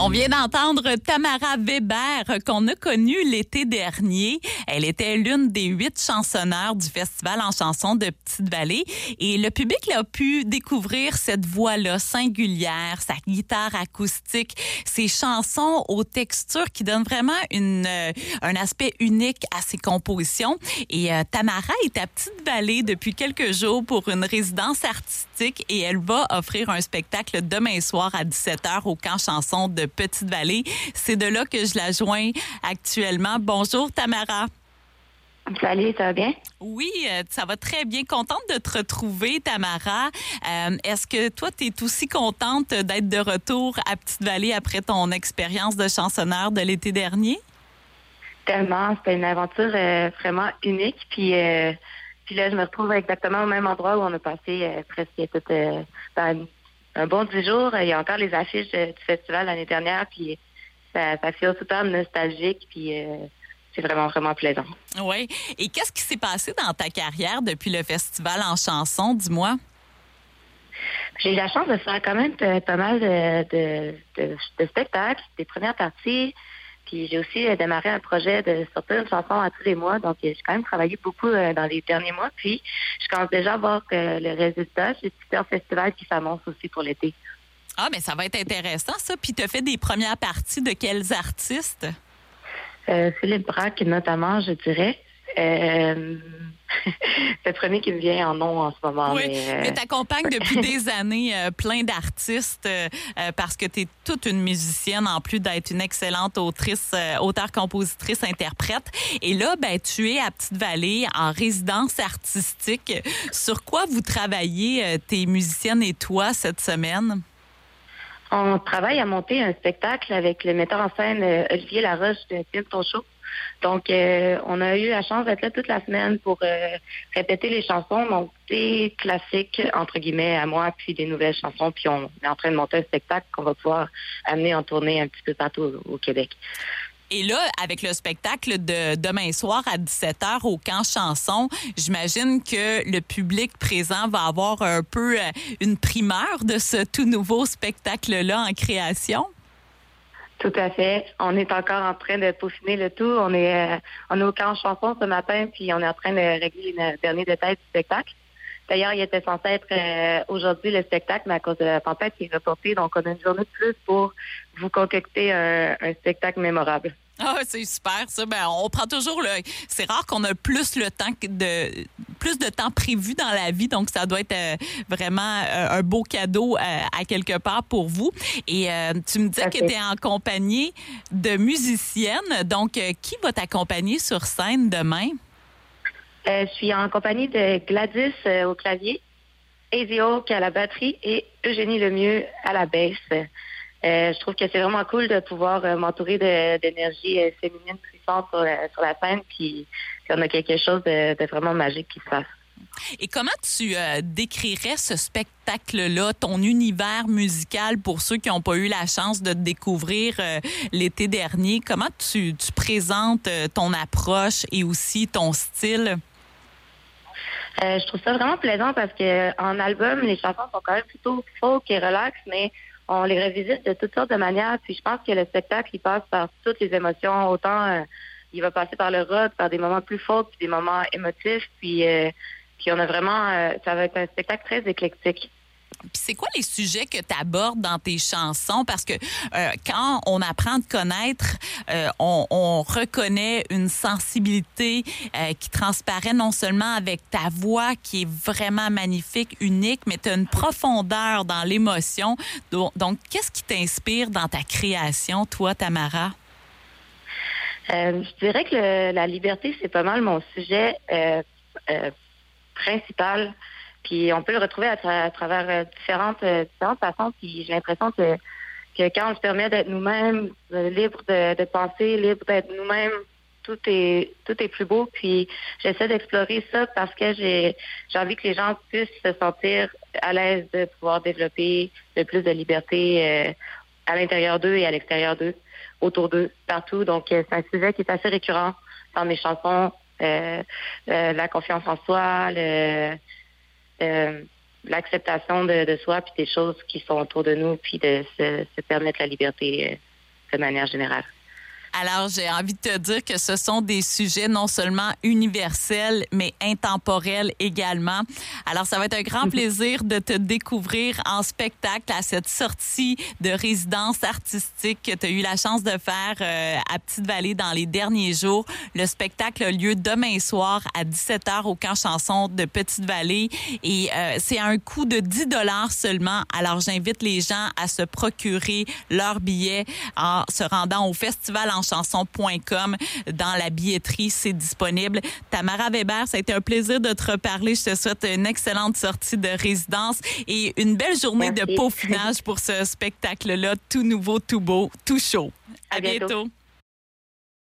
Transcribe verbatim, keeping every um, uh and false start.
On vient d'entendre Tamara Weber, qu'on a connue l'été dernier. Elle était l'une des huit chansonneurs du Festival en chansons de Petite-Vallée. Et le public a pu découvrir cette voix-là singulière, sa guitare acoustique, ses chansons aux textures qui donnent vraiment une, euh, un aspect unique à ses compositions. Et euh, Tamara est à Petite-Vallée depuis quelques jours pour une résidence artistique et elle va offrir un spectacle demain soir à dix-sept heures au Camp Chanson de Petite-Vallée. C'est de là que je la joins actuellement. Bonjour Tamara. Salut, ça va bien? Oui, ça va très bien. Contente de te retrouver, Tamara. Euh, est-ce que toi, tu es aussi contente d'être de retour à Petite-Vallée après ton expérience de chansonneur de l'été dernier? Tellement. C'était une aventure euh, vraiment unique. Puis, euh, puis là, je me retrouve exactement au même endroit où on a passé euh, presque tout euh, ben, un bon dix jours. Il y a encore les affiches euh, du festival l'année dernière. Puis ça, ça fait super nostalgique. Puis euh, c'est vraiment, vraiment plaisant. Oui. Et qu'est-ce qui s'est passé dans ta carrière depuis le festival en chanson, dis-moi? J'ai eu la chance de faire quand même euh, pas mal de, de, de, de spectacles, des premières parties. Puis j'ai aussi euh, démarré un projet de sortir une chanson à tous les mois. Donc, euh, j'ai quand même travaillé beaucoup euh, dans les derniers mois. Puis, je commence déjà à voir que le résultat. J'ai plusieurs festivals qui s'annoncent aussi pour l'été. Ah, mais ça va être intéressant, ça. Puis, tu as fait des premières parties de quels artistes? Euh, Philippe Braque, notamment, je dirais. Euh... c'est le premier qui me vient en nom en ce moment. Oui, mais, euh... mais tu accompagnes depuis des années euh, plein d'artistes euh, euh, parce que tu es toute une musicienne en plus d'être une excellente autrice, euh, auteure, compositrice, interprète. Et là, ben, tu es à Petite-Vallée en résidence artistique. Sur quoi vous travaillez, euh, tes musiciennes et toi, cette semaine? On travaille à monter un spectacle avec le metteur en scène euh, Olivier Laroche de Film Ton Show. Donc, euh, on a eu la chance d'être là toute la semaine pour euh, répéter les chansons, donc des classiques, entre guillemets, à moi, puis des nouvelles chansons. Puis on est en train de monter un spectacle qu'on va pouvoir amener en tournée un petit peu partout au, au Québec. Et là, avec le spectacle de demain soir à dix-sept heures au Camp Chanson, j'imagine que le public présent va avoir un peu une primeur de ce tout nouveau spectacle-là en création. Tout à fait. On est encore en train de peaufiner le tout. On est, euh, on est au Camp Chanson ce matin, puis on est en train de régler les derniers détails du spectacle. D'ailleurs, il était censé être euh, aujourd'hui le spectacle, mais à cause de la tempête, il est reporté. Donc, on a une journée de plus pour vous concocter un, un spectacle mémorable. Ah, c'est super, ça. Ben, on prend toujours le. C'est rare qu'on a plus le temps de plus de temps prévu dans la vie, donc ça doit être euh, vraiment euh, un beau cadeau euh, à quelque part pour vous. Et euh, tu me disais que tu es en compagnie de musiciennes. Donc, euh, qui va t'accompagner sur scène demain? Euh, je suis en compagnie de Gladys euh, au clavier, Ezio qui a la batterie et Eugénie Lemieux à la basse. Euh, je trouve que c'est vraiment cool de pouvoir euh, m'entourer de, d'énergie euh, féminine puissante sur la, sur la scène, puis, puis on a quelque chose de, de vraiment magique qui se passe. Et comment tu euh, décrirais ce spectacle-là, ton univers musical pour ceux qui n'ont pas eu la chance de te découvrir euh, l'été dernier? Comment tu, tu présentes euh, ton approche et aussi ton style? Euh, je trouve ça vraiment plaisant parce que en album, les chansons sont quand même plutôt folk et relax, mais on les revisite de toutes sortes de manières. Puis je pense que le spectacle, il passe par toutes les émotions. Autant euh, il va passer par le rock, par des moments plus folk, puis des moments émotifs. Puis, euh, puis on a vraiment... Euh, ça va être un spectacle très éclectique. Puis c'est quoi les sujets que tu abordes dans tes chansons? Parce que euh, quand on apprend à te connaître, euh, on, on reconnaît une sensibilité euh, qui transparaît non seulement avec ta voix qui est vraiment magnifique, unique, mais tu as une profondeur dans l'émotion. Donc, donc, qu'est-ce qui t'inspire dans ta création, toi, Tamara? Euh, je dirais que le, la liberté, c'est pas mal mon sujet euh, euh, principal. Puis on peut le retrouver à, tra- à travers euh, différentes, euh, différentes façons. Puis j'ai l'impression que, que quand on se permet d'être nous-mêmes, euh, libre de, de penser, libre d'être nous-mêmes, tout est tout est plus beau. Puis j'essaie d'explorer ça parce que j'ai j'ai envie que les gens puissent se sentir à l'aise de pouvoir développer le plus de liberté euh, à l'intérieur d'eux et à l'extérieur d'eux, autour d'eux, partout. Donc euh, c'est un sujet qui est assez récurrent dans mes chansons. Euh, euh, la confiance en soi, le Euh, l'acceptation de, de soi, puis des choses qui sont autour de nous, puis de se, se permettre la liberté de manière générale. Alors, j'ai envie de te dire que ce sont des sujets non seulement universels, mais intemporels également. Alors, ça va être un grand plaisir de te découvrir en spectacle à cette sortie de résidence artistique que tu as eu la chance de faire euh, à Petite-Vallée dans les derniers jours. Le spectacle a lieu demain soir à dix-sept heures au Camp Chanson de Petite-Vallée et euh, c'est à un coût de dix dollars seulement. Alors, j'invite les gens à se procurer leur billet en se rendant au festival en chanson point com. Dans la billetterie, c'est disponible. Tamara Weber, ça a été un plaisir de te reparler. Je te souhaite une excellente sortie de résidence et une belle journée Merci. de peaufinage pour ce spectacle-là, tout nouveau, tout beau, tout chaud. À, à bientôt. bientôt.